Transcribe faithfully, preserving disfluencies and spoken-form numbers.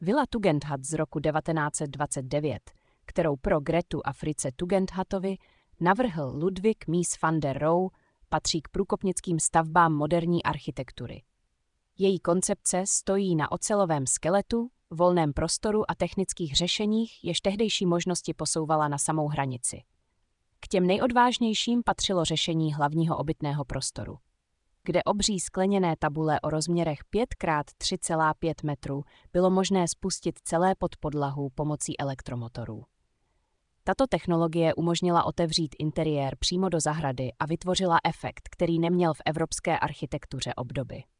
Vila Tugendhat z roku devatenáct set dvacet devět, kterou pro Gretu a Fritze Tugendhatovi navrhl Ludwig Mies van der Rohe, patří k průkopnickým stavbám moderní architektury. Její koncepce stojí na ocelovém skeletu, volném prostoru a technických řešeních, jež tehdejší možnosti posouvala na samou hranici. K těm nejodvážnějším patřilo řešení hlavního obytného prostoru, kde obří skleněné tabule o rozměrech pět krát tři celá pět metrů bylo možné spustit celé pod podlahu pomocí elektromotorů. Tato technologie umožnila otevřít interiér přímo do zahrady a vytvořila efekt, který neměl v evropské architektuře obdoby.